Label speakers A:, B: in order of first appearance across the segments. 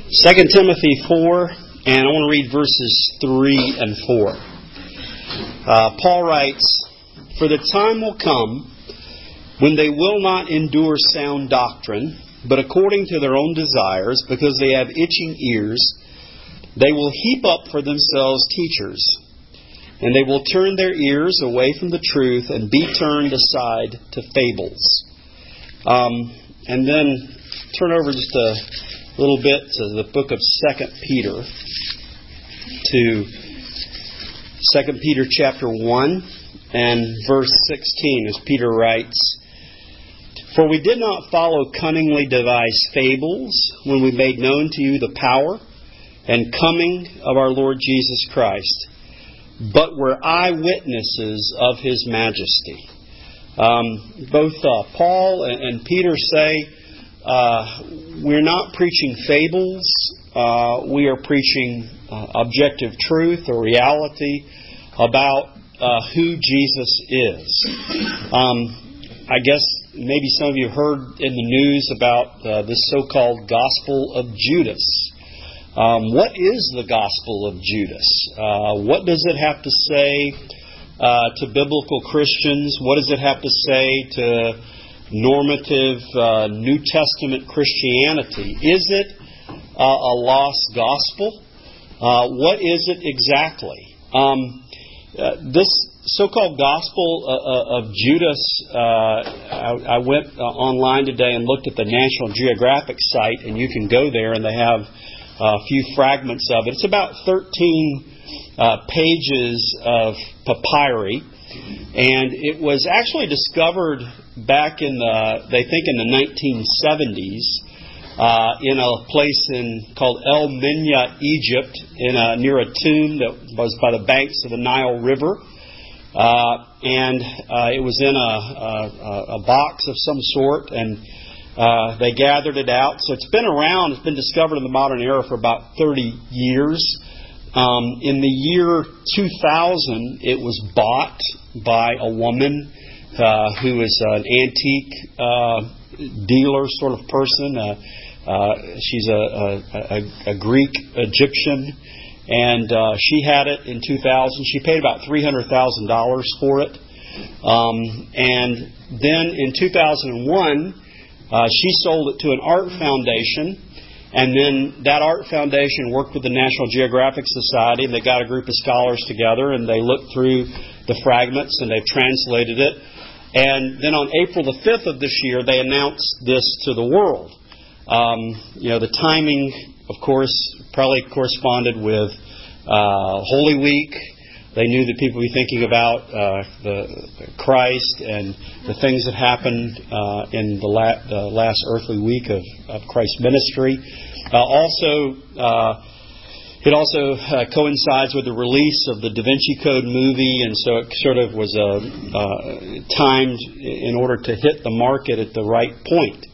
A: 2 Timothy 4, and I want to read verses 3 and 4. Paul writes, "For the time will come when they will not endure sound doctrine, but according to their own desires, because they have itching ears, they will heap up for themselves teachers, and they will turn their ears away from the truth and be turned aside to fables." And then turn over just a little bit to the book of 2 Peter, to 2 Peter chapter 1 and verse 16, as Peter writes, "For we did not follow cunningly devised fables when we made known to you the power and coming of our Lord Jesus Christ, but were eyewitnesses of His majesty." Both Paul and Peter say, we're not preaching fables. We are preaching objective truth or reality about who Jesus is. I guess maybe some of you heard in the news about this so-called Gospel of Judas. What is the Gospel of Judas? What does it have to say to biblical Christians? What does it have to say to normative New Testament Christianity? Is it a lost gospel? What is it exactly? This so-called Gospel of Judas, I went online today and looked at the National Geographic site, and you can go there and they have a few fragments of it. It's about 13 pages of papyri, and it was actually discovered back in the 1970s in a place called El Minya, Egypt, near a tomb that was by the banks of the Nile River, and it was in a box of some sort, and they gathered it out. So it's been around. It's been discovered in the modern era for about 30 years. In the year 2000, it was bought by a woman who is an antique dealer sort of person. She's a Greek Egyptian, and she had it in 2000. She paid about $300,000 for it. And then in 2001, she sold it to an art foundation. And then that art foundation worked with the National Geographic Society, and they got a group of scholars together, and they looked through the fragments, and they've translated it. And then on April the 5th of this year, they announced this to the world. The timing, of course, probably corresponded with Holy Week. They knew that people would be thinking about the Christ and the things that happened in the last earthly week of Christ's ministry. It also coincides with the release of the Da Vinci Code movie, and so it sort of was timed in order to hit the market at the right point.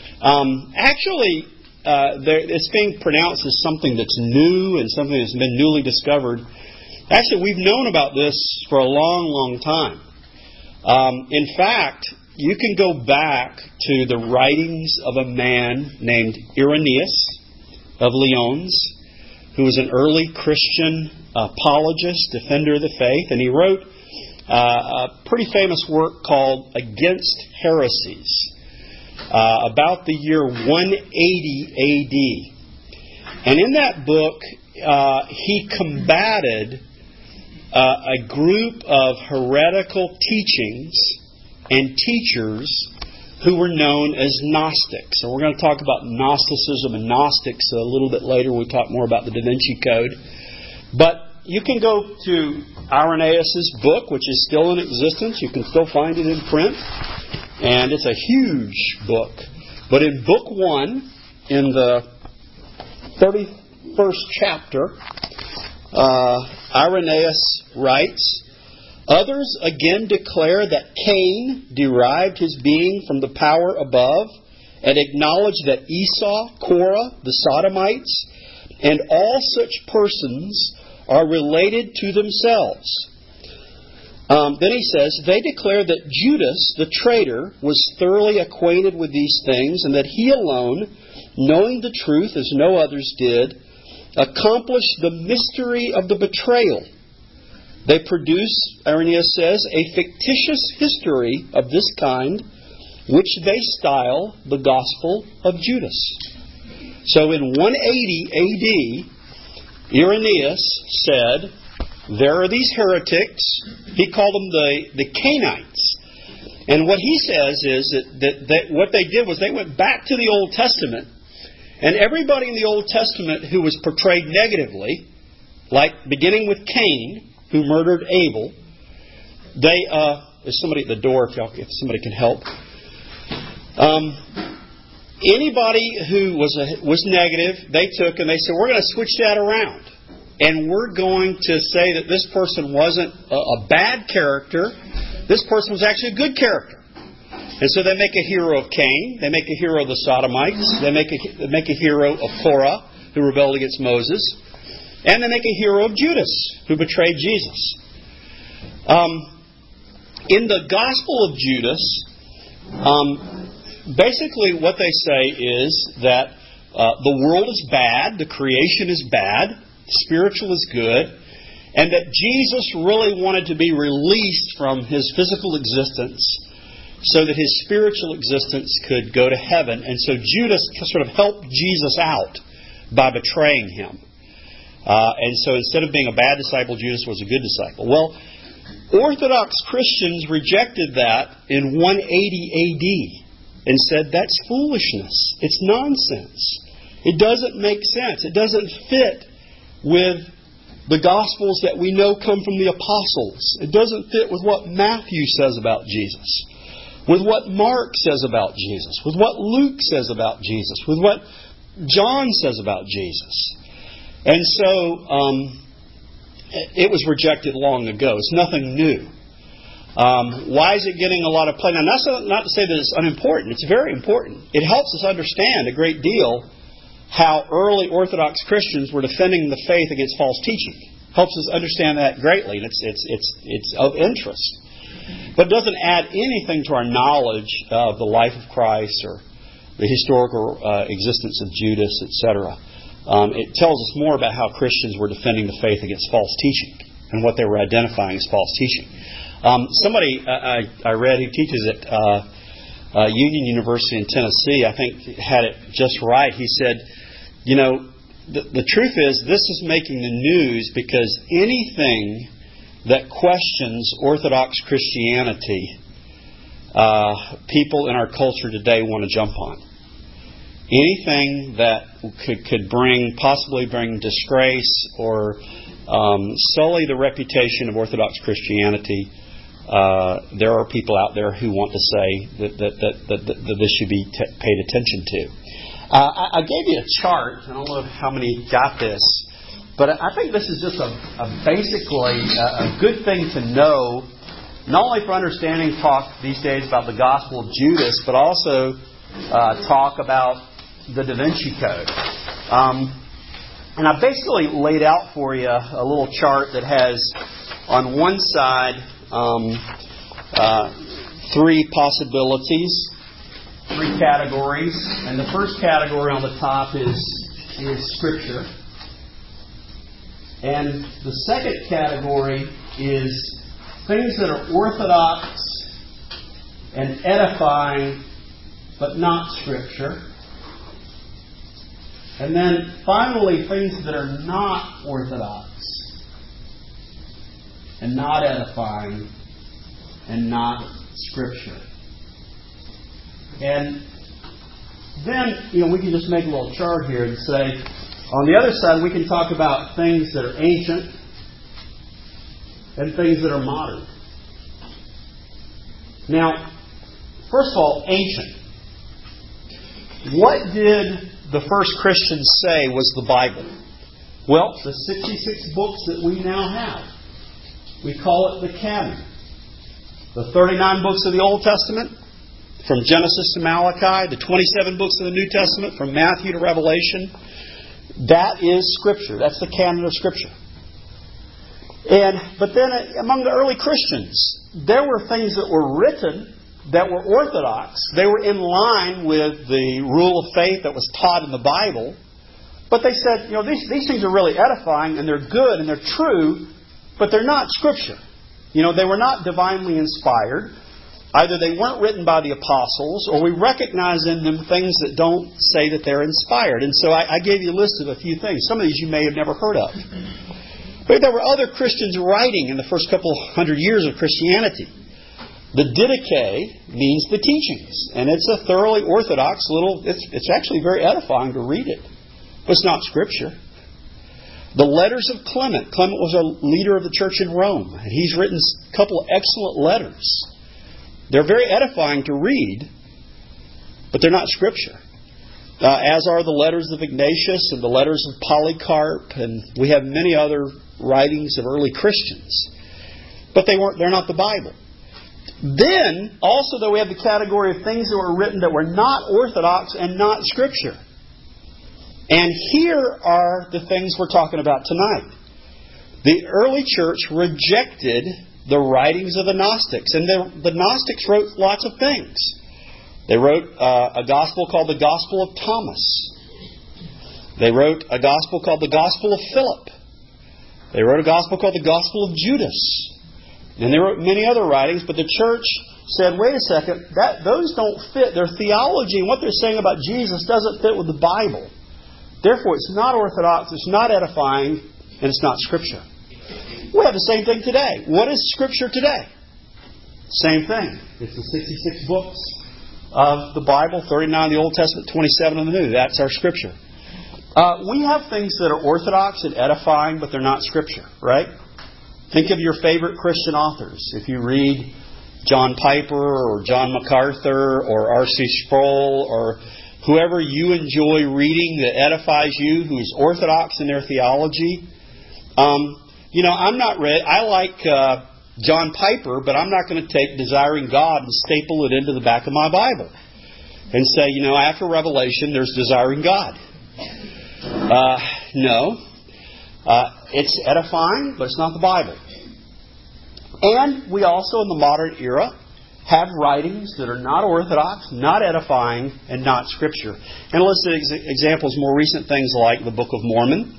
A: It's being pronounced as something that's new and something that's been newly discovered. Actually, we've known about this for a long, long time. In fact, you can go back to the writings of a man named Irenaeus of Lyons, who was an early Christian apologist, defender of the faith, and he wrote a pretty famous work called Against Heresies, about the year 180 A.D. And in that book, he combated a group of heretical teachings and teachers who were known as Gnostics. And we're going to talk about Gnosticism and Gnostics a little bit later when we talk more about the Da Vinci Code. But you can go to Irenaeus' book, which is still in existence. You can still find it in print. And it's a huge book. But in book 1, in the 31st chapter, Irenaeus writes, "Others again declare that Cain derived his being from the power above, and acknowledge that Esau, Korah, the Sodomites, and all such persons are related to themselves." Then he says, "They declare that Judas, the traitor, was thoroughly acquainted with these things, and that he alone knowing the truth as no others did, accomplished the mystery of the betrayal. They produce, Irenaeus says, a fictitious history of this kind, which they style the Gospel of Judas. So in 180 AD, Irenaeus said, there are these heretics. He called them the Cainites. And what he says is that what they did was they went back to the Old Testament, and everybody in the Old Testament who was portrayed negatively, like beginning with Cain, who murdered Abel, there's somebody at the door if somebody can help. Anybody who was negative, they took and they said, we're going to switch that around. And we're going to say that this person wasn't a bad character. This person was actually a good character. And so they make a hero of Cain. They make a hero of the Sodomites. They make a hero of Korah, who rebelled against Moses. And they make a hero of Judas, who betrayed Jesus. In the Gospel of Judas, basically what they say is that the world is bad, the creation is bad, spiritual is good, and that Jesus really wanted to be released from His physical existence so that His spiritual existence could go to heaven. And so Judas sort of helped Jesus out by betraying Him. And so instead of being a bad disciple, Judas was a good disciple. Well, Orthodox Christians rejected that in 180 AD and said, that's foolishness. It's nonsense. It doesn't make sense. It doesn't fit with the Gospels that we know come from the Apostles. It doesn't fit with what Matthew says about Jesus, with what Mark says about Jesus, with what Luke says about Jesus, with what John says about Jesus. And so it was rejected long ago. It's nothing new. Why is it getting a lot of play? Now, that's not to say that it's unimportant. It's very important. It helps us understand a great deal how early Orthodox Christians were defending the faith against false teaching. Helps us understand that greatly, and it's of interest. But it doesn't add anything to our knowledge of the life of Christ or the historical existence of Judas, etc. It tells us more about how Christians were defending the faith against false teaching and what they were identifying as false teaching. Somebody I read who teaches at Union University in Tennessee, I think, had it just right. He said, the truth is this is making the news because anything that questions Orthodox Christianity, people in our culture today want to jump on. Anything that could possibly bring disgrace or sully the reputation of Orthodox Christianity, there are people out there who want to say that this should be paid attention to. I gave you a chart. I don't know how many got this, but I think this is just basically a good thing to know, not only for understanding talk these days about the Gospel of Judas, but also talk about the Da Vinci Code. And I basically laid out for you a little chart that has on one side three possibilities, three categories. And the first category on the top is Scripture. And the second category is things that are orthodox and edifying, but not Scripture. And then finally, things that are not orthodox and not edifying and not Scripture. And then, we can just make a little chart here and say, on the other side, we can talk about things that are ancient and things that are modern. Now, first of all, ancient. What did the first Christians say was the Bible? Well, the 66 books that we now have. We call it the canon. The 39 books of the Old Testament, from Genesis to Malachi, the 27 books of the New Testament, from Matthew to Revelation, that is Scripture. That's the canon of Scripture. But then among the early Christians, there were things that were written that were orthodox. They were in line with the rule of faith that was taught in the Bible. But they said, these things are really edifying and they're good and they're true, but they're not Scripture. They were not divinely inspired. Either they weren't written by the apostles, or we recognize in them things that don't say that they're inspired. And so I gave you a list of a few things. Some of these you may have never heard of. But there were other Christians writing in the first couple hundred years of Christianity. The Didache means the teachings. And it's a thoroughly orthodox it's actually very edifying to read it. But it's not Scripture. The letters of Clement. Clement was a leader of the church in Rome. And he's written a couple of excellent letters. They're very edifying to read, but they're not Scripture. As are the letters of Ignatius and the letters of Polycarp, and we have many other writings of early Christians. But they're not the Bible. Then, also, though, we have the category of things that were written that were not orthodox and not Scripture. And here are the things we're talking about tonight. The early church rejected the writings of the Gnostics. And the Gnostics wrote lots of things. They wrote a gospel called the Gospel of Thomas. They wrote a gospel called the Gospel of Philip. They wrote a gospel called the Gospel of Judas. And they wrote many other writings, but the church said, wait a second, those don't fit. Their theology and what they're saying about Jesus doesn't fit with the Bible. Therefore, it's not orthodox, it's not edifying, and it's not Scripture. We have the same thing today. What is Scripture today? Same thing. It's the 66 books of the Bible, 39 of the Old Testament, 27 of the New. That's our Scripture. We have things that are orthodox and edifying, but they're not Scripture, right? Think of your favorite Christian authors. If you read John Piper or John MacArthur or R.C. Sproul or whoever you enjoy reading that edifies you, who's orthodox in their theology, I'm not read. I like John Piper, but I'm not going to take Desiring God and staple it into the back of my Bible and say, after Revelation, there's Desiring God. No. It's edifying, but it's not the Bible. And we also, in the modern era, have writings that are not orthodox, not edifying, and not Scripture. And let's see examples, more recent things like the Book of Mormon,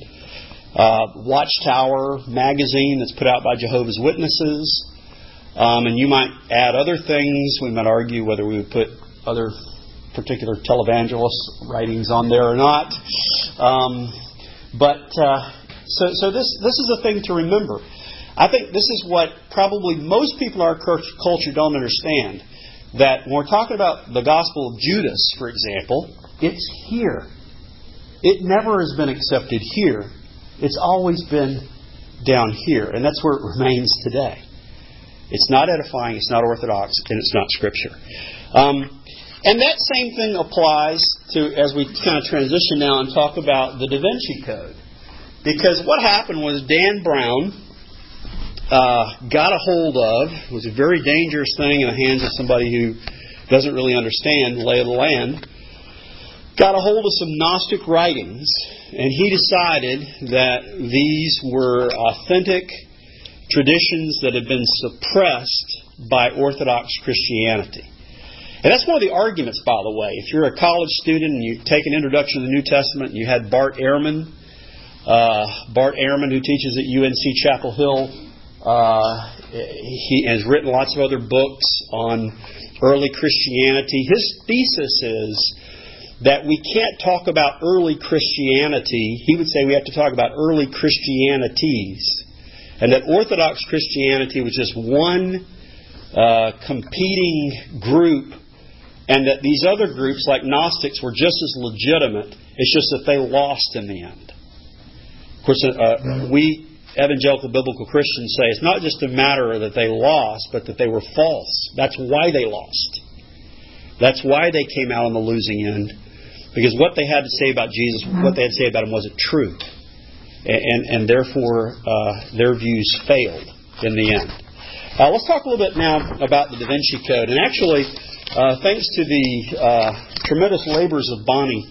A: Watchtower magazine that's put out by Jehovah's Witnesses. And you might add other things. We might argue whether we would put other particular televangelist writings on there or not. So this is a thing to remember. I think this is what probably most people in our culture don't understand. That when we're talking about the Gospel of Judas, for example, it's here. It never has been accepted here. It's always been down here. And that's where it remains today. It's not edifying, it's not orthodox, and it's not Scripture. And that same thing applies to, as we kind of transition now and talk about the Da Vinci Code. Because what happened was Dan Brown got a hold of, it was a very dangerous thing in the hands of somebody who doesn't really understand the lay of the land, got a hold of some Gnostic writings, and he decided that these were authentic traditions that had been suppressed by Orthodox Christianity. And that's one of the arguments, by the way. If you're a college student and you take an introduction to the New Testament, and you had Bart Ehrman, who teaches at UNC Chapel Hill. He has written lots of other books on early Christianity. His thesis is that we can't talk about early Christianity. He would say we have to talk about early Christianities. And that Orthodox Christianity was just one competing group, and that these other groups, like Gnostics, were just as legitimate. It's just that they lost in the end. Of course, we evangelical biblical Christians say it's not just a matter that they lost, but that they were false. That's why they lost. That's why they came out on the losing end. Because what they had to say about Jesus, what they had to say about Him wasn't true. And therefore, their views failed in the end. Let's talk a little bit now about the Da Vinci Code. And actually, thanks to the tremendous labors of Bonnie,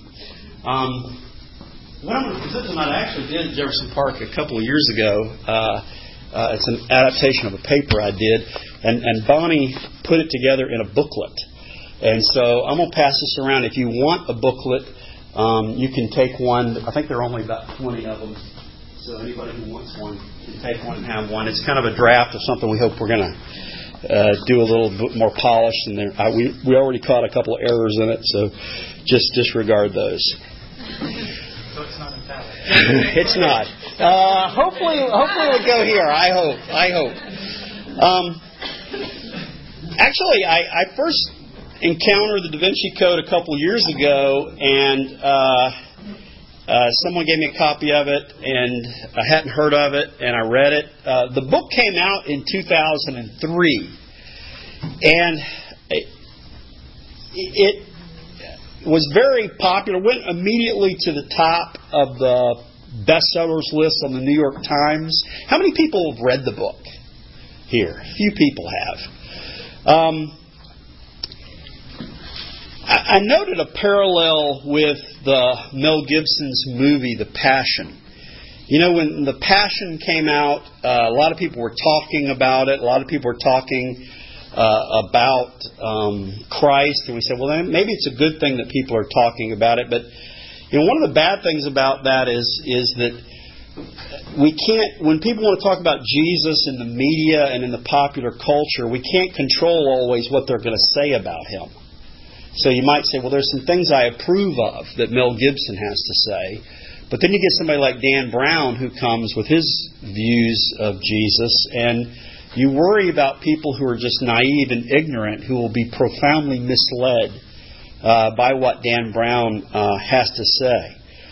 A: one of the positions I actually did at Jefferson Park a couple of years ago, it's an adaptation of a paper I did, and Bonnie put it together in a booklet. And so I'm going to pass this around. If you want a booklet, you can take one. I think there are only about 20 of them. So anybody who wants one can take one and have one. It's kind of a draft of something we hope we're going to do a little bit more polished. And we already caught a couple of errors in it, so just disregard those.
B: So it's not infallible.
A: It's not. Hopefully we'll go here. I hope. Actually, I first encountered the Da Vinci Code a couple of years ago, and someone gave me a copy of it, and I hadn't heard of it, and I read it. The book came out in 2003, and it was very popular. Went immediately to the top of the bestsellers list on the New York Times. How many people have read the book here? A few people have. I noted a parallel with the Mel Gibson's movie, The Passion. You know, when The Passion came out, a lot of people were talking about it. A lot of people were talking about Christ, and we said, well, then maybe it's a good thing that people are talking about it. But you know, one of the bad things about that is that we can't. When people want to talk about Jesus in the media and in the popular culture, we can't control always what they're going to say about Him. So you might say, well, there's some things I approve of that Mel Gibson has to say. But then you get somebody like Dan Brown who comes with his views of Jesus, and you worry about people who are just naive and ignorant who will be profoundly misled by what Dan Brown has to say.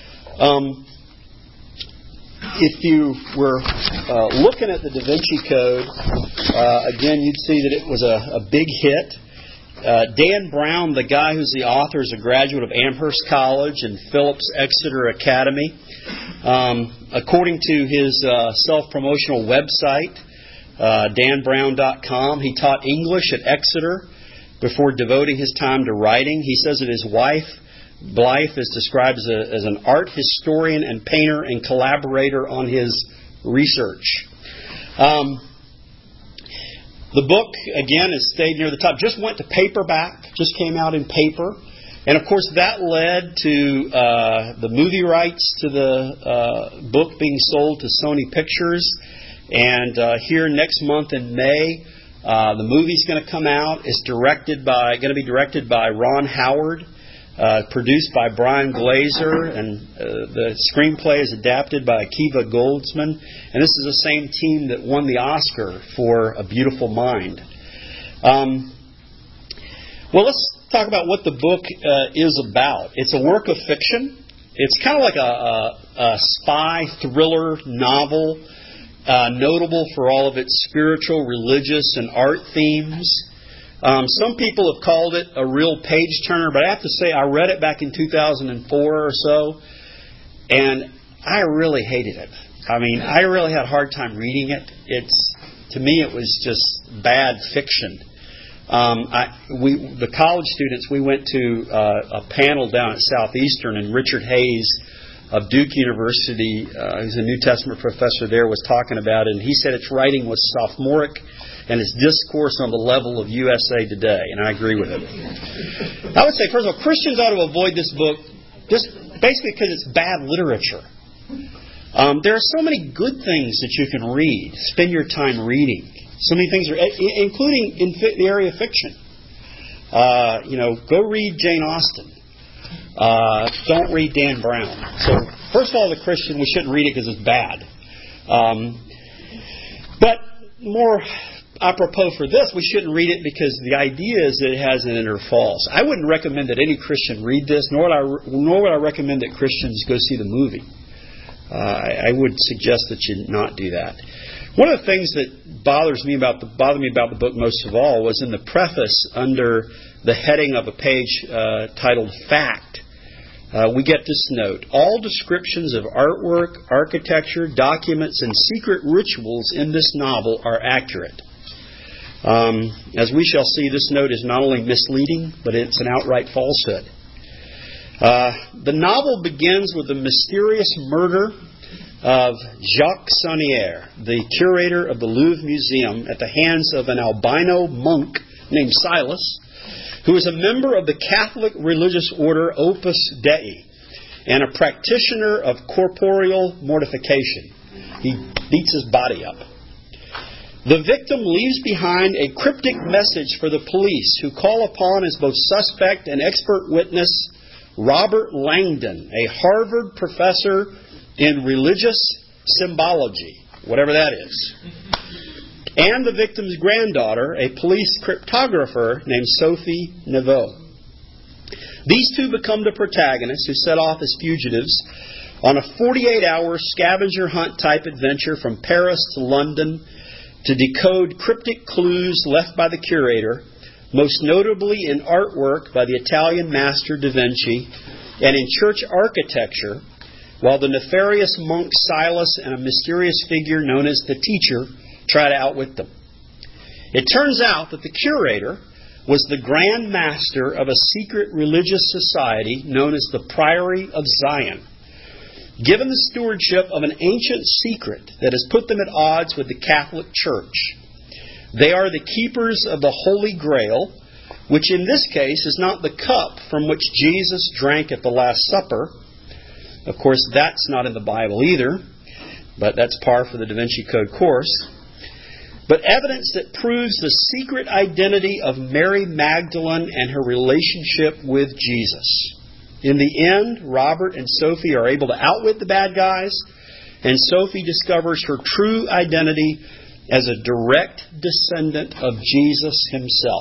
A: If you were looking at the Da Vinci Code, again, you'd see that it was a big hit. Dan Brown, the guy who's the author, is a graduate of Amherst College and Phillips Exeter Academy. According to his self-promotional website, danbrown.com, he taught English at Exeter before devoting his time to writing. He says that his wife, Blythe, is described as an art historian and painter and collaborator on his research. The book, again, has stayed near the top. Just went to paperback. Just came out in paper. And, of course, that led to the movie rights to the book being sold to Sony Pictures. And here next month in May, the movie's going to come out. It's going to be directed by Ron Howard, produced by Brian Glazer, and the screenplay is adapted by Akiva Goldsman. And this is the same team that won the Oscar for A Beautiful Mind. Well, let's talk about what the book is about. It's a work of fiction. It's kind of like a spy thriller novel, notable for all of its spiritual, religious, and art themes. Some people have called it a real page-turner, but I have to say I read it back in 2004 or so, and I really hated it. I mean, I really had a hard time reading it. To me, it was just bad fiction. The college students, we went to a panel down at Southeastern, and Richard Hayes of Duke University, who's a New Testament professor there, was talking about it, and he said its writing was sophomoric and its discourse on the level of USA Today, and I agree with him. I would say, first of all, Christians ought to avoid this book just basically because it's bad literature. There are so many good things that you can read, spend your time reading. So many things, including in the area of fiction. Go read Jane Austen. Don't read Dan Brown. So, first of all, the Christian, we shouldn't read it because it's bad. But more apropos for this, we shouldn't read it because the idea is that it has an inner false. I wouldn't recommend that any Christian read this, nor would I recommend that Christians go see the movie. I would suggest that you not do that. One of the things that bothered me about the book most of all was in the preface, under the heading of a page titled Fact. We get this note: all descriptions of artwork, architecture, documents, and secret rituals in this novel are accurate. As we shall see, this note is not only misleading, but it's an outright falsehood. The novel begins with the mysterious murder of Jacques Sonnier, the curator of the Louvre Museum, at the hands of an albino monk named Silas, who is a member of the Catholic religious order Opus Dei and a practitioner of corporeal mortification. He beats his body up. The victim leaves behind a cryptic message for the police, who call upon as both suspect and expert witness Robert Langdon, a Harvard professor in religious symbology, whatever that is, and the victim's granddaughter, a police cryptographer named Sophie Neveu. These two become the protagonists, who set off as fugitives on a 48-hour scavenger hunt type adventure from Paris to London to decode cryptic clues left by the curator, most notably in artwork by the Italian master Da Vinci and in church architecture, while the nefarious monk Silas and a mysterious figure known as the teacher try to outwit them. It turns out that the curator was the Grand Master of a secret religious society known as the Priory of Zion, given the stewardship of an ancient secret that has put them at odds with the Catholic Church. They are the keepers of the Holy Grail, which in this case is not the cup from which Jesus drank at the Last Supper. Of course, that's not in the Bible either, but that's par for the Da Vinci Code course. But evidence that proves the secret identity of Mary Magdalene and her relationship with Jesus. In the end, Robert and Sophie are able to outwit the bad guys, and Sophie discovers her true identity as a direct descendant of Jesus himself.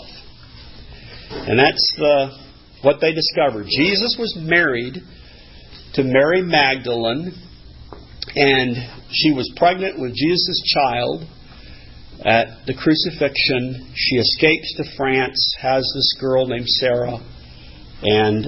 A: And that's what they discovered. Jesus was married to Mary Magdalene, and she was pregnant with Jesus' child at the crucifixion. She escapes to France, has this girl named Sarah, and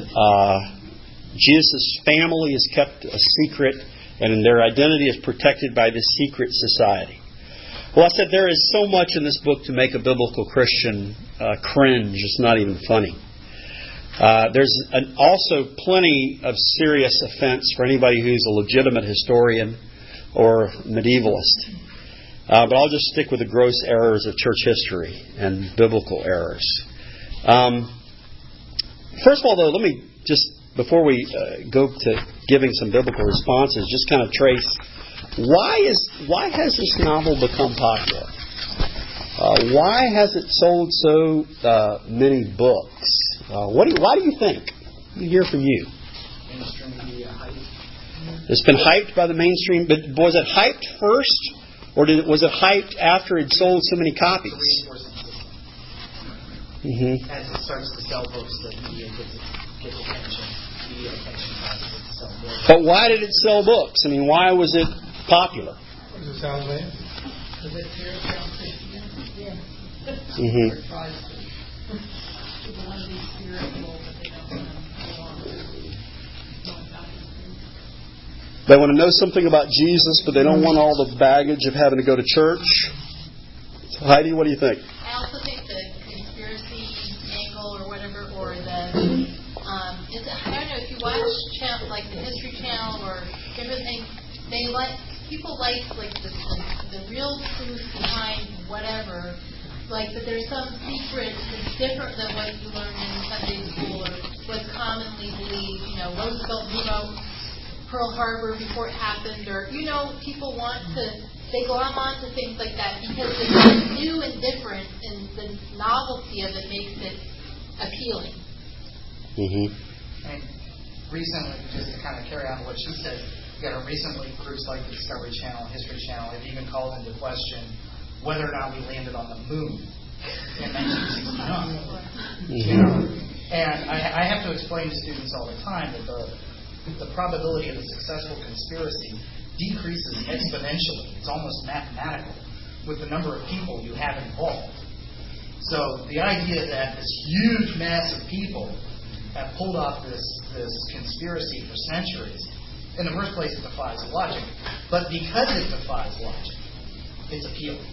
A: Jesus' family is kept a secret, and their identity is protected by this secret society. Well, I said there is so much in this book to make a biblical Christian cringe. It's not even funny. There's also plenty of serious offense for anybody who's a legitimate historian or medievalist. But I'll just stick with the gross errors of church history and biblical errors. First of all, though, let me just, before we go to giving some biblical responses, just kind of trace why has this novel become popular? Why has it sold so many books? Why do you think? Let me hear from you.
B: Mainstream media hype.
A: It's been hyped by the mainstream, but was it hyped first, or was it hyped after it sold so many copies? Mm-hmm.
B: As it starts to sell books, the media gets attention. Media attention causes it to sell books.
A: But why did it sell books? I mean, why was it popular?
B: Does it sound like? Does it hear it sound Christian? Yeah.
A: Mm-hmm.
B: People want to be spiritual, but they don't want to
A: They want to know something about Jesus, but they don't want all the baggage of having to go to church. Heidi, what do you think?
C: I also think the conspiracy angle or whatever, or the I don't know, if you watch like the History Channel or everything, people like the real truth behind whatever. Like, but there's some secret that's different than what you learn in Sunday school or what's commonly believed. You know, Roosevelt knew about Pearl Harbor before it happened, or people want to. They go on to things like that because it's new and different, and the novelty of it makes it appealing.
A: Mm-hmm.
B: And recently, just to kind of carry on what she said, recently groups like the Discovery Channel, History Channel have even called into question whether or not we landed on the moon in 1969.
A: Mm-hmm.
B: And I have to explain to students all the time that the probability of a successful conspiracy decreases exponentially. It's almost mathematical with the number of people you have involved. So the idea that this huge mass of people have pulled off this conspiracy for centuries, in the first place, it defies logic. But because it defies logic, it's appealing.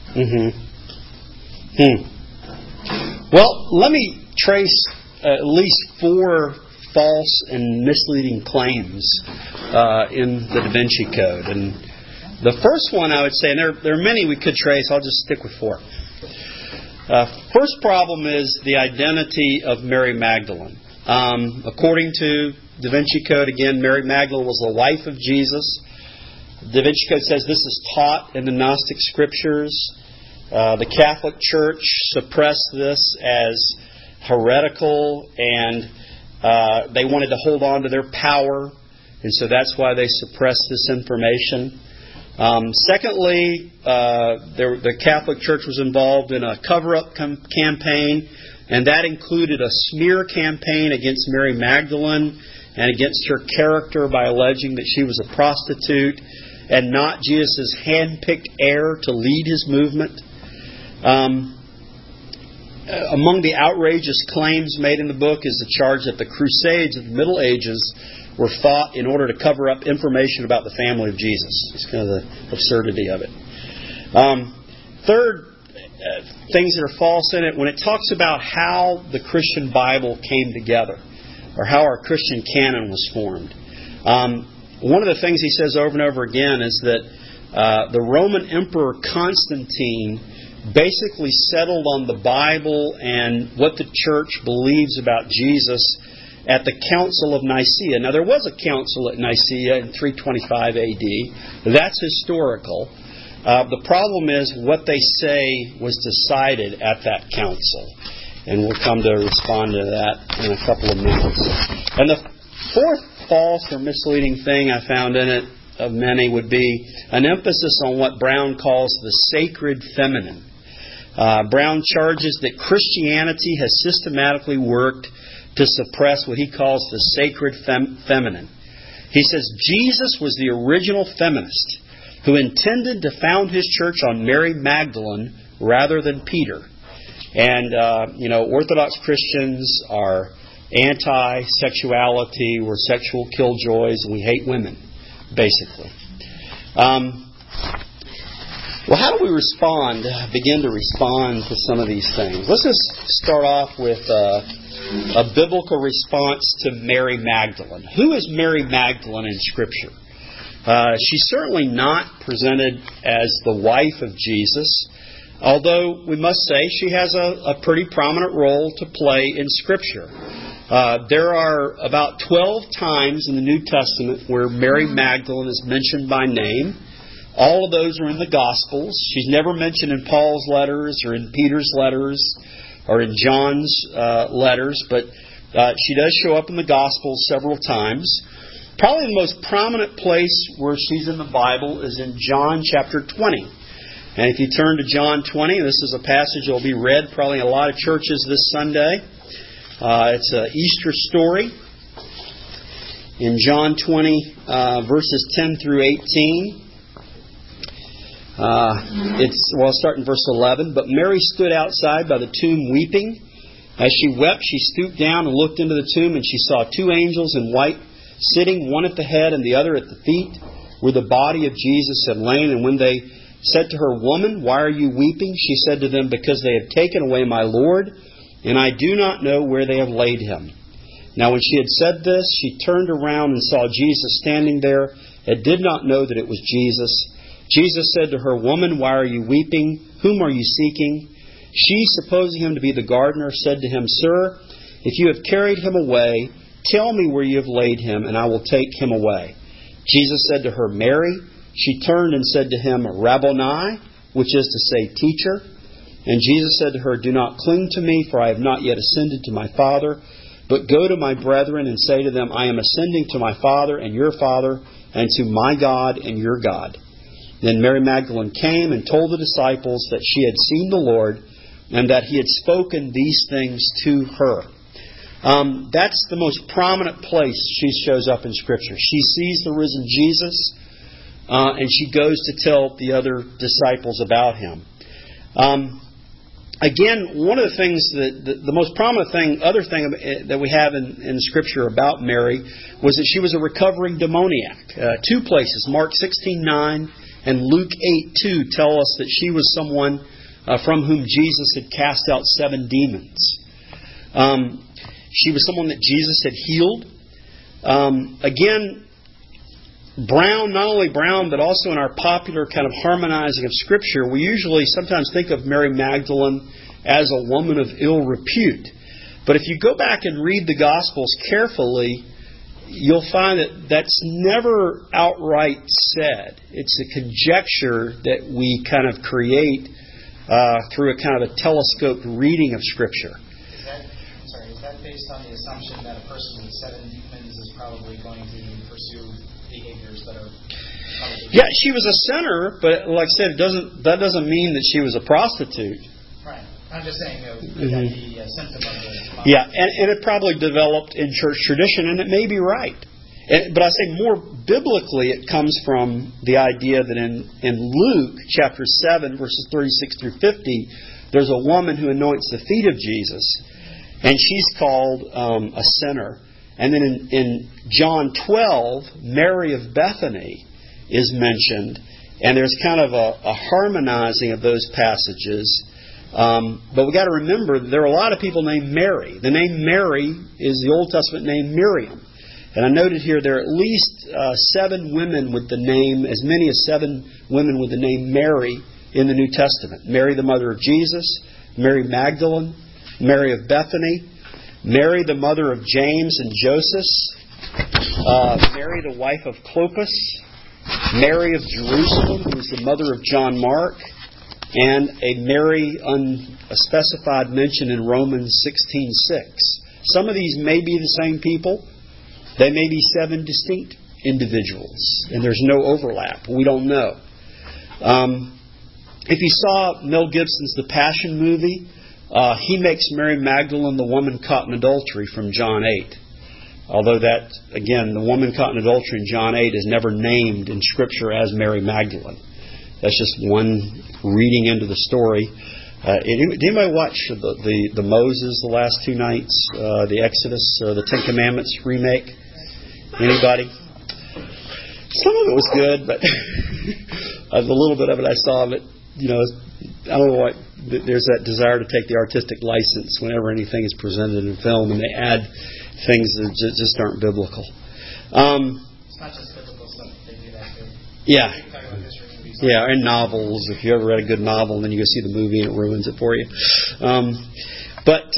A: Well, let me trace at least 4 false and misleading claims in the Da Vinci Code. And the first one I would say, and there are many we could trace, I'll just stick with 4. First problem is the identity of Mary Magdalene. According to Da Vinci Code, again, Mary Magdalene was the wife of Jesus. Da Vinci Code says this is taught in the Gnostic Scriptures. The Catholic Church suppressed this as heretical, and they wanted to hold on to their power, and so that's why they suppressed this information. Secondly, the Catholic Church was involved in a cover-up campaign, and that included a smear campaign against Mary Magdalene and against her character by alleging that she was a prostitute and not Jesus' hand-picked heir to lead his movement. Among the outrageous claims made in the book is the charge that the Crusades of the Middle Ages were fought in order to cover up information about the family of Jesus. It's kind of the absurdity of it. Third, things that are false in it, when it talks about how the Christian Bible came together, or how our Christian canon was formed. One of the things he says over and over again is that the Roman Emperor Constantine basically settled on the Bible and what the church believes about Jesus at the Council of Nicaea. Now, there was a council at Nicaea in 325 AD. That's historical. The problem is what they say was decided at that council. And we'll come to respond to that in a couple of minutes. And the fourth false or misleading thing I found in it, of many, would be an emphasis on what Brown calls the sacred feminine. Brown charges that Christianity has systematically worked to suppress what he calls the sacred feminine. He says Jesus was the original feminist who intended to found his church on Mary Magdalene rather than Peter. And, Orthodox Christians are anti-sexuality, we're sexual killjoys, and we hate women, basically. Well, how do we begin to respond to some of these things? Let's just start off with a biblical response to Mary Magdalene. Who is Mary Magdalene in Scripture? She's certainly not presented as the wife of Jesus, although we must say she has a pretty prominent role to play in Scripture. There are about 12 times in the New Testament where Mary Magdalene is mentioned by name. All of those are in the Gospels. She's never mentioned in Paul's letters or in Peter's letters or in John's letters, but she does show up in the Gospels several times. Probably the most prominent place where she's in the Bible is in John chapter 20. And if you turn to John 20, this is a passage that will be read probably in a lot of churches this Sunday. It's an Easter story. In John 20, verses 10 through 18, I'll start in verse 11. But Mary stood outside by the tomb weeping. As she wept, she stooped down and looked into the tomb, and she saw two angels in white sitting, one at the head and the other at the feet, where the body of Jesus had lain. And when they said to her, "Woman, why are you weeping?" she said to them, "Because they have taken away my Lord, and I do not know where they have laid him." Now when she had said this, she turned around and saw Jesus standing there, and did not know that it was Jesus. Jesus said to her, "Woman, why are you weeping? Whom are you seeking?" She, supposing him to be the gardener, said to him, "Sir, if you have carried him away, tell me where you have laid him, and I will take him away." Jesus said to her, "Mary." She turned and said to him, "Rabboni," which is to say, teacher. And Jesus said to her, "Do not cling to me, for I have not yet ascended to my Father, but go to my brethren and say to them, I am ascending to my Father and your Father, and to my God and your God." Then Mary Magdalene came and told the disciples that she had seen the Lord, and that he had spoken these things to her. That's the most prominent place she shows up in Scripture. She sees the risen Jesus, and she goes to tell the other disciples about him. Again, one of the things the most prominent thing, other thing that we have in Scripture about Mary was that she was a recovering demoniac. Two places, Mark 16:9 and Luke 8:2, tell us that she was someone from whom Jesus had cast out 7 demons. She was someone that Jesus had healed. Again, not only Brown, but also in our popular kind of harmonizing of Scripture, we usually sometimes think of Mary Magdalene as a woman of ill repute. But if you go back and read the Gospels carefully, you'll find that that's never outright said. It's a conjecture that we kind of create through a kind of a telescoped reading of Scripture.
B: Is that based on the assumption that a person with 7 demons is probably going to pursue behaviors that are probably...
A: Yeah, she was a sinner, but like I said, that doesn't mean that she was a prostitute.
B: Right. I'm just saying, could that be a symptom of the...
A: Yeah, and it probably developed in church tradition, and it may be right. But I say more biblically, it comes from the idea that in Luke chapter 7, verses 36 through 50, there's a woman who anoints the feet of Jesus, and she's called a sinner. And then in John 12, Mary of Bethany is mentioned, and there's kind of a harmonizing of those passages. But we've got to remember that there are a lot of people named Mary. The name Mary is the Old Testament name Miriam. And I noted here there are at least 7 women with the name, as many as 7 women with the name Mary in the New Testament. Mary, the mother of Jesus, Mary Magdalene, Mary of Bethany, Mary, the mother of James and Joseph, Mary, the wife of Clopas, Mary of Jerusalem, who is the mother of John Mark, and a Mary unspecified mention in Romans 16:6. Some of these may be the same people. They may be 7 distinct individuals, and there's no overlap. We don't know. If you saw Mel Gibson's The Passion movie, he makes Mary Magdalene the woman caught in adultery from John 8. Although that, again, the woman caught in adultery in John 8 is never named in Scripture as Mary Magdalene. That's just one reading into the story. Did anybody watch the Moses the last 2 nights, the Exodus, the Ten Commandments remake? Anybody? Some of it was good, but a little bit of it I saw. But I don't know what. There's that desire to take the artistic license whenever anything is presented in film, and they add things that just aren't biblical.
B: It's not just biblical stuff; they do that too.
A: Yeah.
B: Yeah,
A: and novels. If you ever read a good novel, then you go see the movie and it ruins it for you. But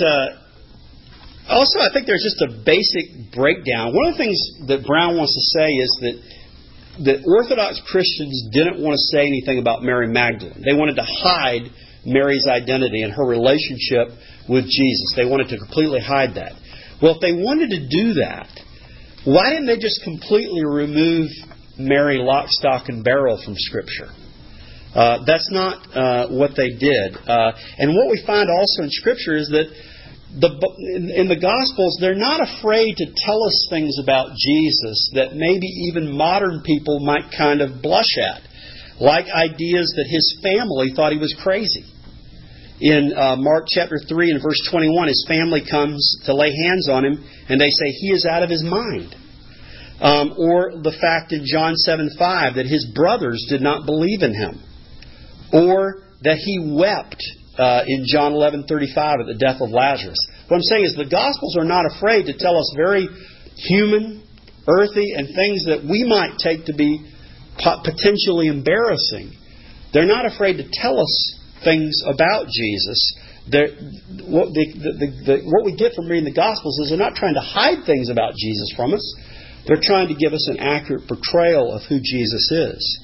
A: also, I think there's just a basic breakdown. One of the things that Brown wants to say is that Orthodox Christians didn't want to say anything about Mary Magdalene. They wanted to hide Mary's identity and her relationship with Jesus. They wanted to completely hide that. Well, if they wanted to do that, why didn't they just completely remove Mary lock, stock, and barrel from Scripture? That's not what they did. And what we find also in Scripture is that in the Gospels, they're not afraid to tell us things about Jesus that maybe even modern people might kind of blush at, like ideas that his family thought he was crazy. In Mark chapter 3 and verse 21, his family comes to lay hands on him, and they say he is out of his mind. Or the fact in John 7:5 that his brothers did not believe in him. Or that he wept in John 11:35 at the death of Lazarus. What I'm saying is the Gospels are not afraid to tell us very human, earthy, and things that we might take to be potentially embarrassing. They're not afraid to tell us things about Jesus. What we get from reading the Gospels is they're not trying to hide things about Jesus from us. They're trying to give us an accurate portrayal of who Jesus is.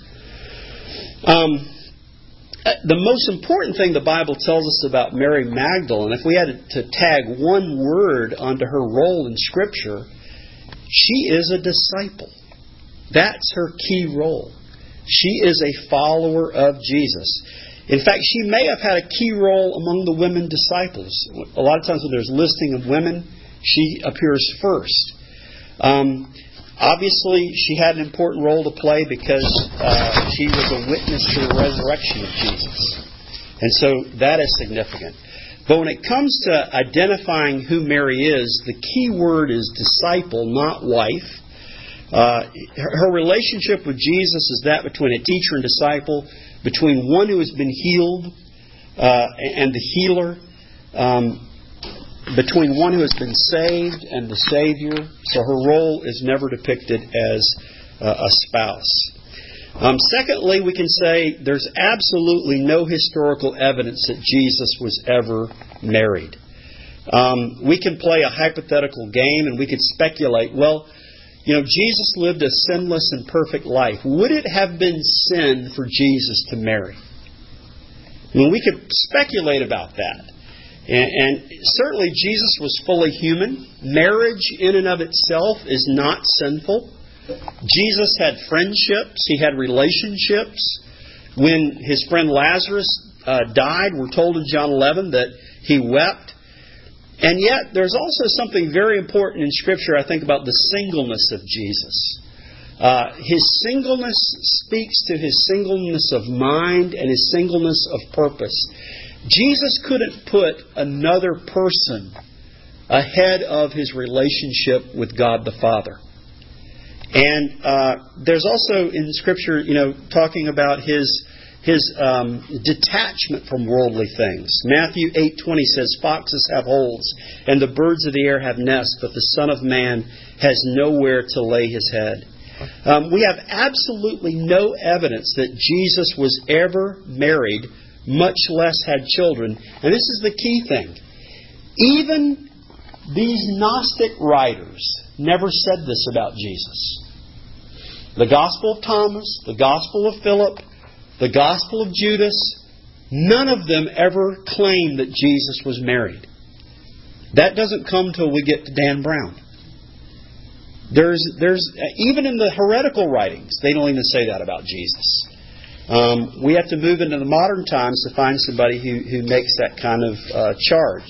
A: The most important thing the Bible tells us about Mary Magdalene, if we had to tag one word onto her role in Scripture, she is a disciple. That's her key role. She is a follower of Jesus. In fact, she may have had a key role among the women disciples. A lot of times when there's listing of women, she appears first. Obviously, she had an important role to play because she was a witness to the resurrection of Jesus. And so that is significant. But when it comes to identifying who Mary is, the key word is disciple, not wife. Her relationship with Jesus is that between a teacher and disciple, between one who has been healed and the healer, between one who has been saved and the Savior. So her role is never depicted as a spouse. Secondly, we can say there's absolutely no historical evidence that Jesus was ever married. We can play a hypothetical game and we could speculate, well, Jesus lived a sinless and perfect life. Would it have been sin for Jesus to marry? We could speculate about that. And certainly Jesus was fully human. Marriage in and of itself is not sinful. Jesus had friendships. He had relationships. When his friend Lazarus died, we're told in John 11 that he wept. And yet, there's also something very important in Scripture, I think, about the singleness of Jesus. His singleness speaks to his singleness of mind and his singleness of purpose. Jesus couldn't put another person ahead of his relationship with God the Father. And there's also in Scripture, talking about his detachment from worldly things. Matthew 8:20 says, "Foxes have holes, and the birds of the air have nests, but the Son of Man has nowhere to lay his head." We have absolutely no evidence that Jesus was ever married, much less had children. And this is the key thing. Even these Gnostic writers never said this about Jesus. The Gospel of Thomas, the Gospel of Philip, the Gospel of Judas, none of them ever claim that Jesus was married. That doesn't come till we get to Dan Brown. There's even in the heretical writings, they don't even say that about Jesus. We have to move into the modern times to find somebody who makes that kind of charge.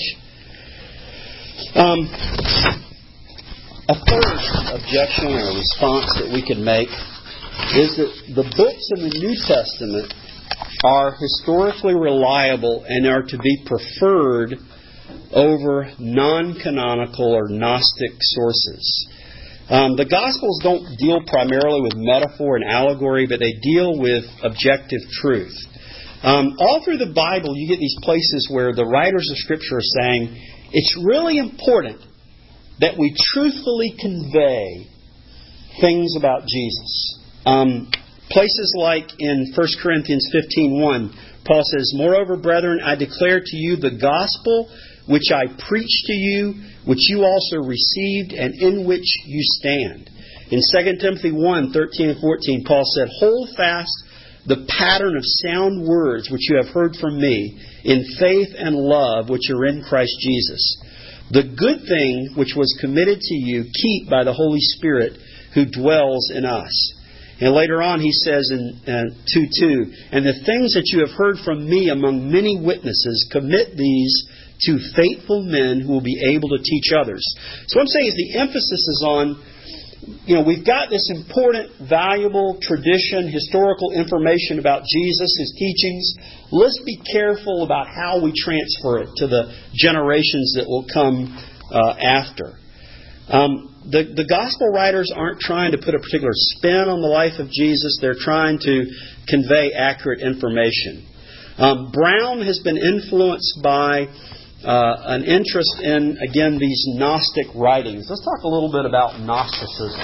A: A third objection or response that we can make is that the books in the New Testament are historically reliable and are to be preferred over non-canonical or Gnostic sources. The Gospels don't deal primarily with metaphor and allegory, but they deal with objective truth. All through the Bible, you get these places where the writers of Scripture are saying, it's really important that we truthfully convey things about Jesus. Places like in 1 Corinthians 15:1, Paul says, "Moreover, brethren, I declare to you the gospel which I preached to you, which you also received, and in which you stand." In 2 Timothy 1:13 and 14, Paul said, "Hold fast the pattern of sound words which you have heard from me, in faith and love which are in Christ Jesus. The good thing which was committed to you, keep by the Holy Spirit who dwells in us." And later on he says in 2:2, "And the things that you have heard from me among many witnesses, commit these to faithful men who will be able to teach others." So what I'm saying is the emphasis is on, we've got this important, valuable tradition, historical information about Jesus, His teachings. Let's be careful about how we transfer it to the generations that will come after. The Gospel writers aren't trying to put a particular spin on the life of Jesus. They're trying to convey accurate information. Brown has been influenced by an interest in, again, these Gnostic writings. Let's talk a little bit about Gnosticism.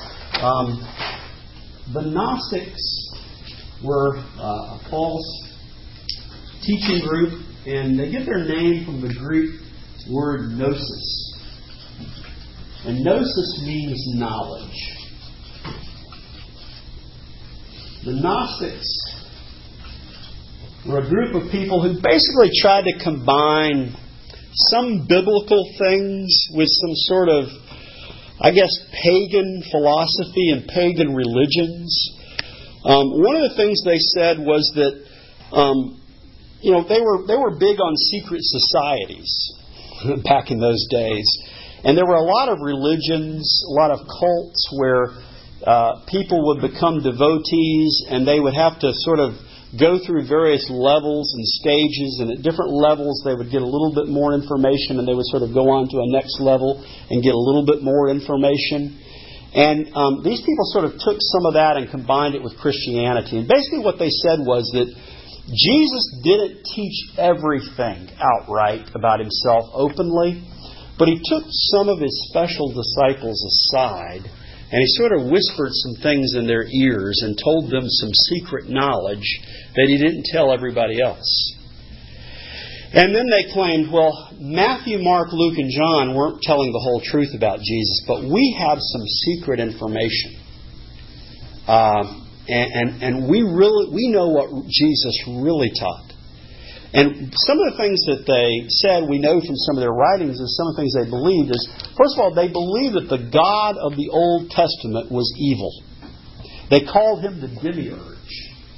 A: The Gnostics were a false teaching group, and they get their name from the Greek word gnosis. And gnosis means knowledge. The Gnostics were a group of people who basically tried to combine some biblical things with some sort of, pagan philosophy and pagan religions. One of the things they said was that, they were big on secret societies back in those days. And there were a lot of religions, a lot of cults where people would become devotees and they would have to sort of go through various levels and stages, and at different levels they would get a little bit more information and they would sort of go on to a next level and get a little bit more information. And these people sort of took some of that and combined it with Christianity. And basically what they said was that Jesus didn't teach everything outright about Himself openly, but He took some of His special disciples aside And he sort of whispered some things in their ears and told them some secret knowledge that he didn't tell everybody else. And then they claimed, well, Matthew, Mark, Luke, and John weren't telling the whole truth about Jesus, but we have some secret information. And we know what Jesus really taught. And some of the things that they said, we know from some of their writings, and some of the things they believed is, first of all, they believed that the God of the Old Testament was evil. They called him the demiurge.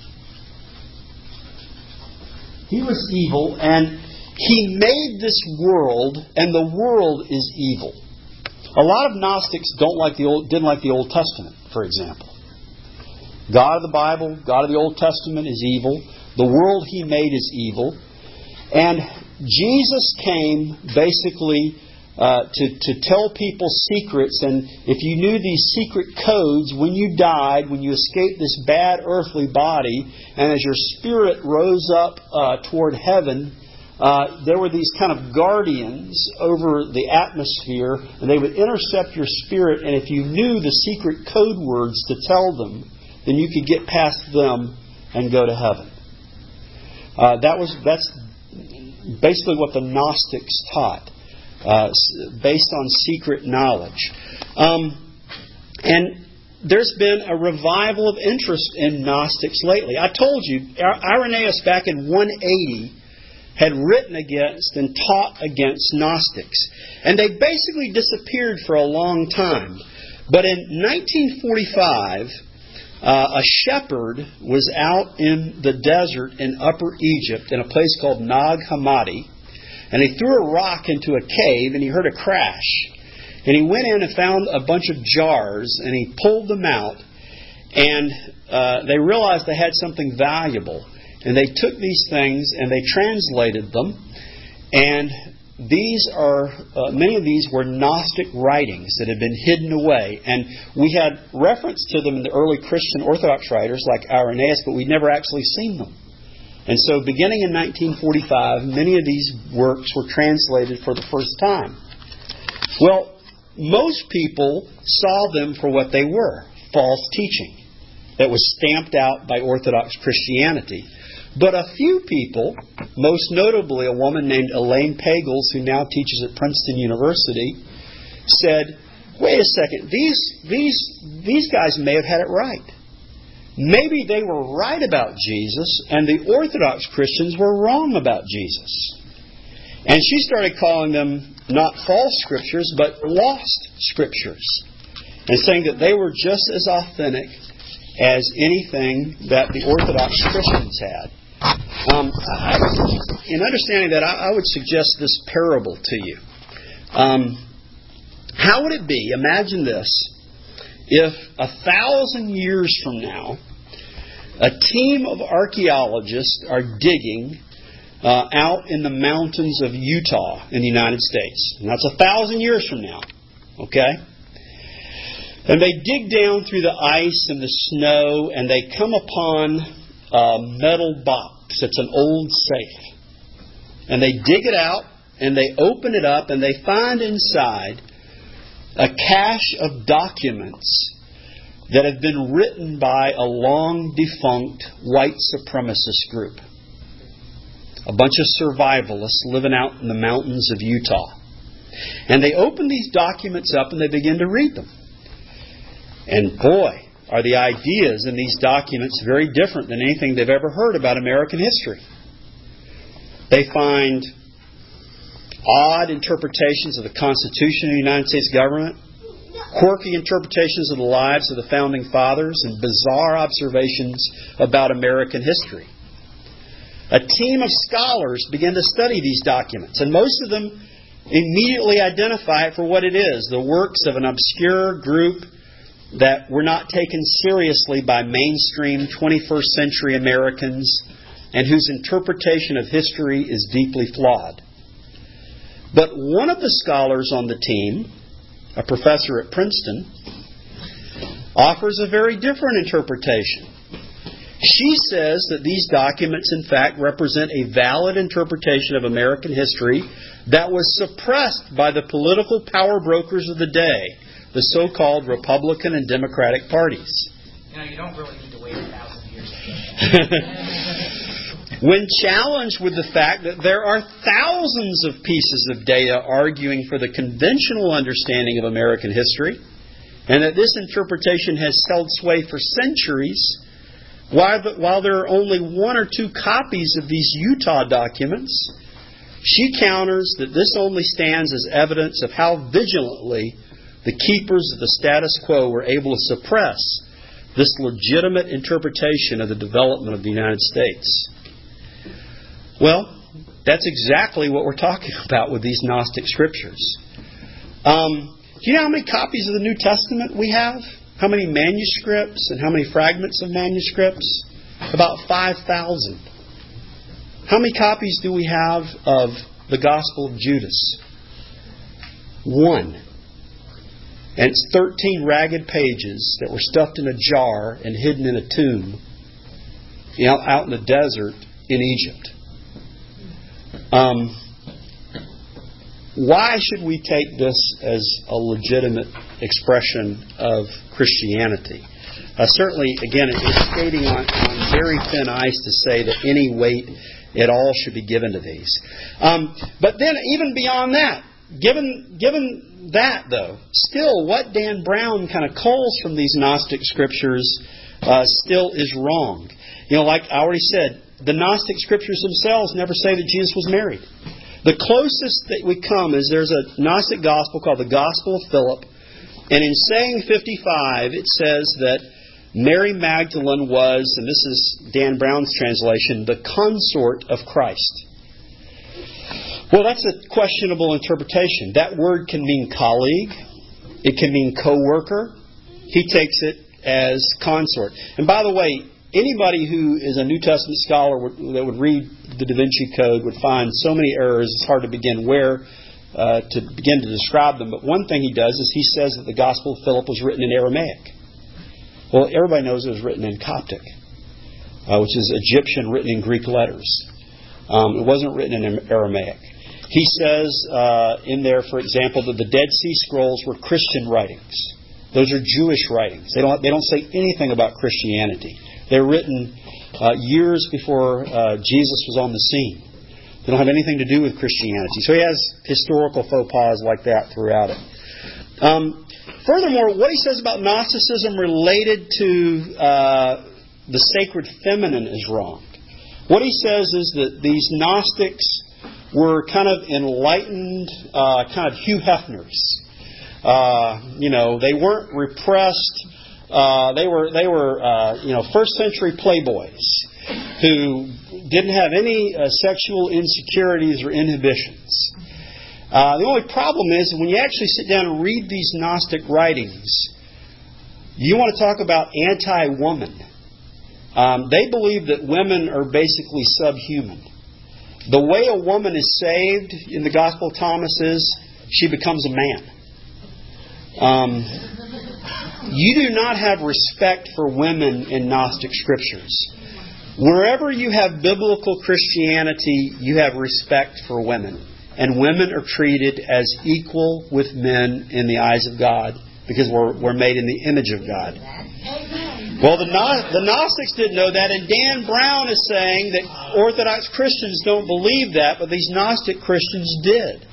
A: He was evil, and he made this world, and the world is evil. A lot of Gnostics didn't like the Old Testament, for example. God of the Bible, God of the Old Testament is evil. The world he made is evil. And Jesus came basically to tell people secrets. And if you knew these secret codes, when you died, when you escaped this bad earthly body, and as your spirit rose up toward heaven, there were these kind of guardians over the atmosphere, and they would intercept your spirit. And if you knew the secret code words to tell them, then you could get past them and go to heaven. That's basically what the Gnostics taught, based on secret knowledge. And there's been a revival of interest in Gnostics lately. I told you, Irenaeus back in 180 had written against and taught against Gnostics. And they basically disappeared for a long time. But in 1945... a shepherd was out in the desert in Upper Egypt in a place called Nag Hammadi, and he threw a rock into a cave and he heard a crash. And he went in and found a bunch of jars and he pulled them out, and they realized they had something valuable. And they took these things and they translated them, and these are many of these were Gnostic writings that had been hidden away, and we had reference to them in the early Christian Orthodox writers like Irenaeus, but we'd never actually seen them. And so beginning in 1945, many of these works were translated for the first time. Well, most people saw them for what they were, false teaching that was stamped out by Orthodox Christianity. But a few people, most notably a woman named Elaine Pagels, who now teaches at Princeton University, said, wait a second, these guys may have had it right. Maybe they were right about Jesus, and the Orthodox Christians were wrong about Jesus. And she started calling them not false scriptures, but lost scriptures, and saying that they were just as authentic as anything that the Orthodox Christians had. In understanding that, I would suggest this parable to you. How would it be, imagine this, if 1,000 years from now, a team of archaeologists are digging out in the mountains of Utah in the United States. And that's 1,000 years from now. Okay? And they dig down through the ice and the snow, and they come upon a metal box. It's an old safe. And they dig it out, and they open it up, and they find inside a cache of documents that have been written by a long-defunct white supremacist group. A bunch of survivalists living out in the mountains of Utah. And they open these documents up, and they begin to read them. And boy, are the ideas in these documents very different than anything they've ever heard about American history. They find odd interpretations of the Constitution of the United States government, quirky interpretations of the lives of the Founding Fathers, and bizarre observations about American history. A team of scholars begin to study these documents, and most of them immediately identify it for what it is, the works of an obscure group that were not taken seriously by mainstream 21st century Americans, and whose interpretation of history is deeply flawed. But one of the scholars on the team, a professor at Princeton, offers a very different interpretation. She says that these documents, in fact, represent a valid interpretation of American history that was suppressed by the political power brokers of the day, the so-called Republican and Democratic parties.
B: You don't really need to wait 1,000 years.
A: When challenged with the fact that there are thousands of pieces of data arguing for the conventional understanding of American history, and that this interpretation has held sway for centuries, while there are only 1 or 2 copies of these Utah documents, she counters that this only stands as evidence of how vigilantly the keepers of the status quo were able to suppress this legitimate interpretation of the development of the United States. Well, that's exactly what we're talking about with these Gnostic scriptures. Do you know how many copies of the New Testament we have? How many manuscripts and how many fragments of manuscripts? About 5,000. How many copies do we have of the Gospel of Judas? 1. And it's 13 ragged pages that were stuffed in a jar and hidden in a tomb out in the desert in Egypt. Why should we take this as a legitimate expression of Christianity? Certainly, again, it's skating on very thin ice to say that any weight at all should be given to these. But then, even beyond that, given that, though, still what Dan Brown kind of culls from these Gnostic scriptures still is wrong. Like I already said, the Gnostic scriptures themselves never say that Jesus was married. The closest that we come is there's a Gnostic gospel called the Gospel of Philip. And in saying 55, it says that Mary Magdalene was, and this is Dan Brown's translation, the consort of Christ. Well, that's a questionable interpretation. That word can mean colleague. It can mean co-worker. He takes it as consort. And by the way, anybody who is a New Testament scholar that would read the Da Vinci Code would find so many errors, it's hard to begin to describe them. But one thing he does is he says that the Gospel of Philip was written in Aramaic. Well, everybody knows it was written in Coptic, which is Egyptian written in Greek letters. It wasn't written in Aramaic. He says in there, for example, that the Dead Sea Scrolls were Christian writings. Those are Jewish writings. They don't say anything about Christianity. They're written years before Jesus was on the scene. They don't have anything to do with Christianity. So he has historical faux pas like that throughout it. Furthermore, what he says about Gnosticism related to the sacred feminine is wrong. What he says is that these Gnostics were kind of enlightened, kind of Hugh Hefners. They weren't repressed. They were first century playboys who didn't have any sexual insecurities or inhibitions. The only problem is when you actually sit down and read these Gnostic writings, you want to talk about anti-woman. They believe that women are basically subhuman. The way a woman is saved in the Gospel of Thomas is she becomes a man. You do not have respect for women in Gnostic scriptures. Wherever you have biblical Christianity, you have respect for women. And women are treated as equal with men in the eyes of God because we're made in the image of God. Well, the Gnostics didn't know that, and Dan Brown is saying that Orthodox Christians don't believe that, but these Gnostic Christians did.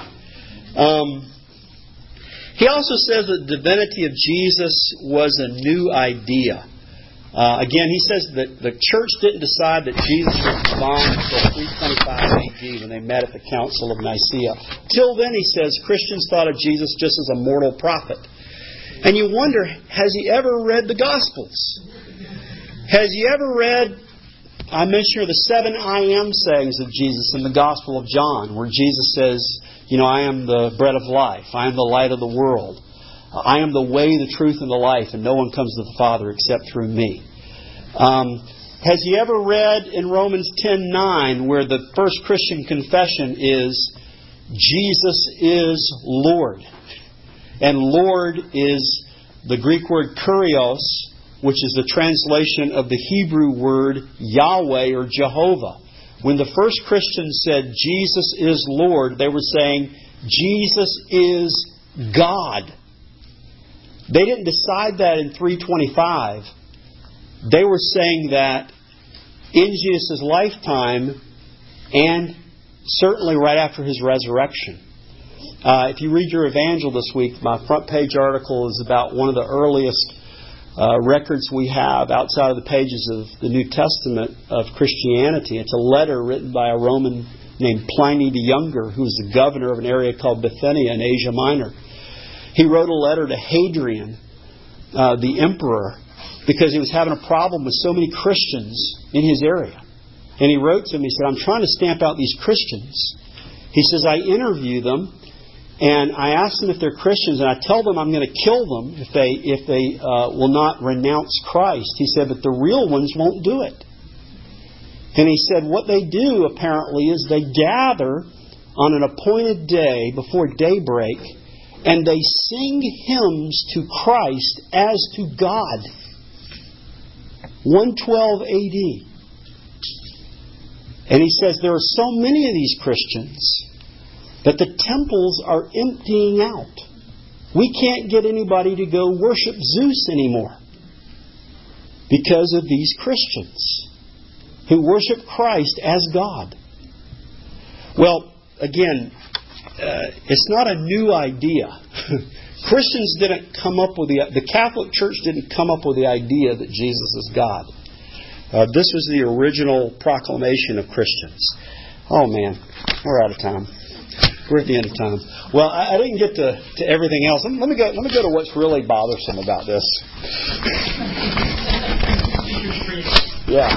A: He also says that the divinity of Jesus was a new idea. Again, he says that the church didn't decide that Jesus was divine until 325 AD when they met at the Council of Nicaea. Till then, he says, Christians thought of Jesus just as a mortal prophet. And you wonder, has he ever read the Gospels? Has he ever read, I mentioned the 7 I am sayings of Jesus in the Gospel of John, where Jesus says, I am the bread of life. I am the light of the world. I am the way, the truth, and the life, and no one comes to the Father except through me. Has he ever read in Romans 10:9 where the first Christian confession is Jesus is Lord? And Lord is the Greek word kurios, which is the translation of the Hebrew word Yahweh or Jehovah. When the first Christians said Jesus is Lord, they were saying Jesus is God. They didn't decide that in 325. They were saying that in Jesus' lifetime and certainly right after His resurrection. If you read your Evangel this week, my front page article is about one of the earliest records we have outside of the pages of the New Testament of Christianity. It's a letter written by a Roman named Pliny the Younger, who was the governor of an area called Bithynia in Asia Minor. He wrote a letter to Hadrian, the emperor, because he was having a problem with so many Christians in his area. And he wrote to him, he said, I'm trying to stamp out these Christians. He says, I interview them, and I ask them if they're Christians, and I tell them I'm going to kill them if they will not renounce Christ. He said, but the real ones won't do it. And he said what they do, apparently, is they gather on an appointed day before daybreak, and they sing hymns to Christ as to God. 112 AD. And he says there are so many of these Christians that the temples are emptying out. We can't get anybody to go worship Zeus anymore because of these Christians who worship Christ as God. Well, again, it's not a new idea. Christians didn't come up with the Catholic Church didn't come up with the idea that Jesus is God. This was the original proclamation of Christians. Oh man, we're out of time. We're at the end of time. Well, I didn't get to everything else. Let me go to what's really bothersome about this. Yeah.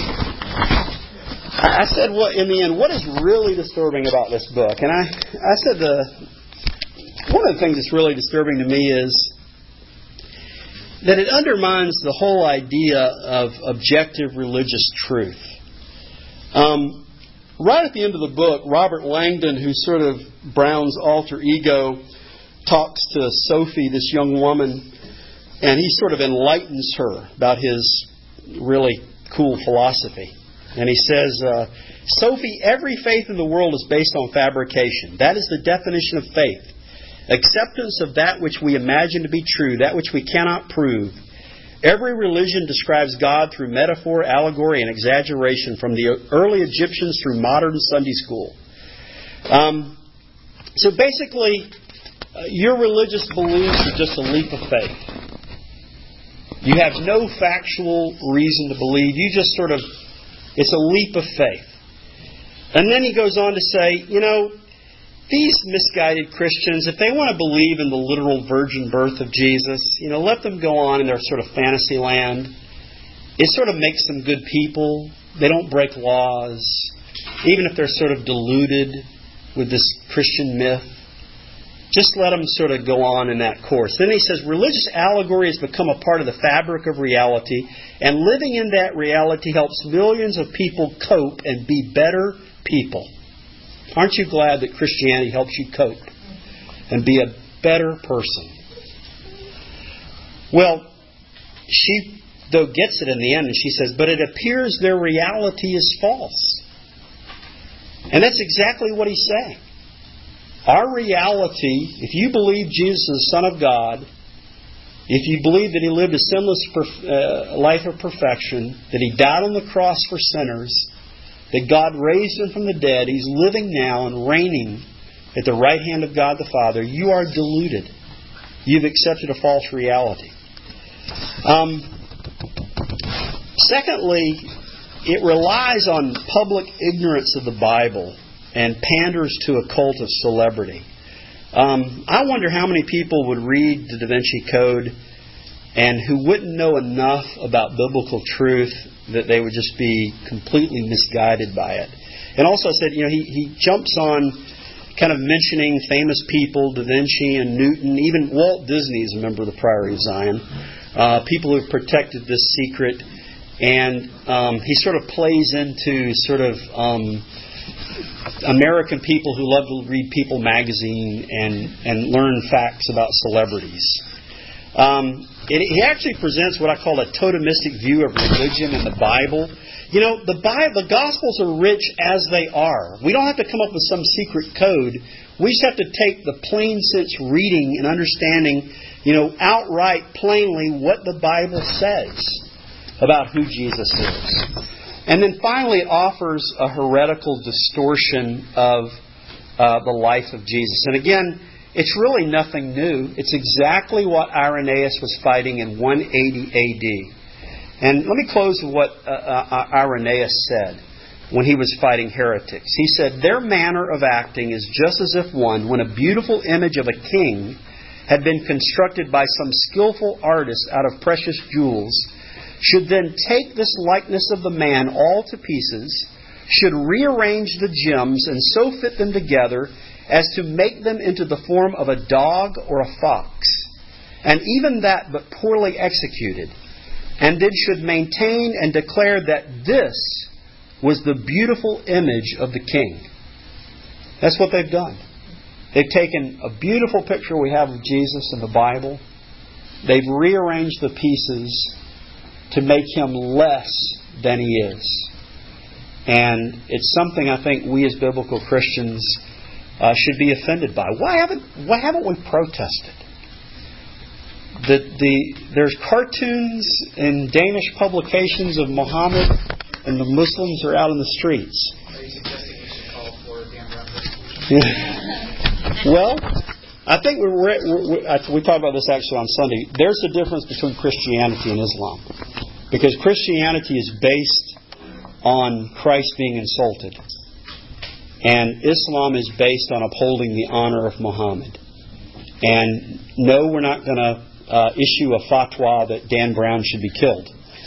A: I said, in the end, what is really disturbing about this book? And I said one of the things that's really disturbing to me is that it undermines the whole idea of objective religious truth. Right at the end of the book, Robert Langdon, who's sort of Brown's alter ego, talks to Sophie, this young woman, and he sort of enlightens her about his really cool philosophy. And he says, Sophie, every faith in the world is based on fabrication. That is the definition of faith. Acceptance of that which we imagine to be true, that which we cannot prove. Every religion describes God through metaphor, allegory, and exaggeration, from the early Egyptians through modern Sunday school. So basically, your religious beliefs are just a leap of faith. You have no factual reason to believe. You just sort of, it's a leap of faith. And then he goes on to say, these misguided Christians, if they want to believe in the literal virgin birth of Jesus, let them go on in their sort of fantasy land. It sort of makes them good people. They don't break laws. Even if they're sort of deluded with this Christian myth, just let them sort of go on in that course. Then he says, religious allegory has become a part of the fabric of reality, and living in that reality helps millions of people cope and be better people. Aren't you glad that Christianity helps you cope and be a better person? Well, she, though, gets it in the end, and she says, but it appears their reality is false. And that's exactly what he's saying. Our reality, if you believe Jesus is the Son of God, if you believe that He lived a sinless life of perfection, that He died on the cross for sinners, that God raised Him from the dead, He's living now and reigning at the right hand of God the Father, you are deluded. You've accepted a false reality. Secondly, it relies on public ignorance of the Bible and panders to a cult of celebrity. I wonder how many people would read the Da Vinci Code and who wouldn't know enough about biblical truth that they would just be completely misguided by it. And also I said, he jumps on kind of mentioning famous people, Da Vinci and Newton, even Walt Disney is a member of the Priory of Zion, people who have protected this secret. And he sort of plays into sort of American people who love to read People magazine and learn facts about celebrities. He actually presents what I call a totemistic view of religion in the Bible. The Gospels are rich as they are. We don't have to come up with some secret code. We just have to take the plain sense reading and understanding outright, plainly, what the Bible says about who Jesus is. And then finally, it offers a heretical distortion of the life of Jesus. And again, it's really nothing new. It's exactly what Irenaeus was fighting in 180 AD. And let me close with what Irenaeus said when he was fighting heretics. He said, "Their manner of acting is just as if one, when a beautiful image of a king had been constructed by some skillful artist out of precious jewels, should then take this likeness of the man all to pieces, should rearrange the gems and so fit them together as to make them into the form of a dog or a fox, and even that but poorly executed, and then should maintain and declare that this was the beautiful image of the king." That's what they've done. They've taken a beautiful picture we have of Jesus in the Bible. They've rearranged the pieces to make Him less than He is. And it's something I think we as biblical Christians should be offended by. Why haven't we protested? There's cartoons in Danish publications of Muhammad, and the Muslims are out in the streets.
B: Are you suggesting we should call for Dan Brown resolution?
A: Well, I think we talked about this actually on Sunday. There's a difference between Christianity and Islam, because Christianity is based on Christ being insulted, and Islam is based on upholding the honor of Muhammad. And no, we're not going to issue a fatwa that Dan Brown should be killed.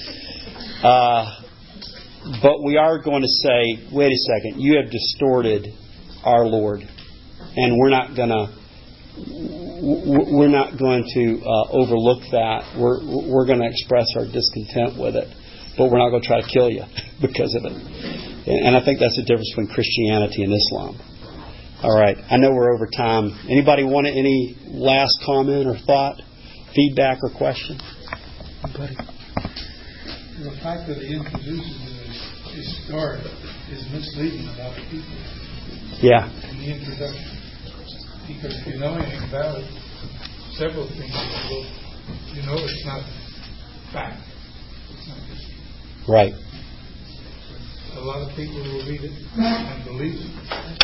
A: But we are going to say, wait a second, you have distorted our Lord, and we're not going to overlook that. We're going to express our discontent with it, but we're not going to try to kill you because of it. And I think that's the difference between Christianity and Islam. All right, I know we're over time. Anybody want any last comment or thought, feedback or question? Anybody?
D: The fact that he introduces his story is misleading a lot of people.
A: Yeah.
D: In the introduction. Because if you know anything about it, several things it's not fact. It's not history.
A: Right.
D: A lot of people will read it and believe it.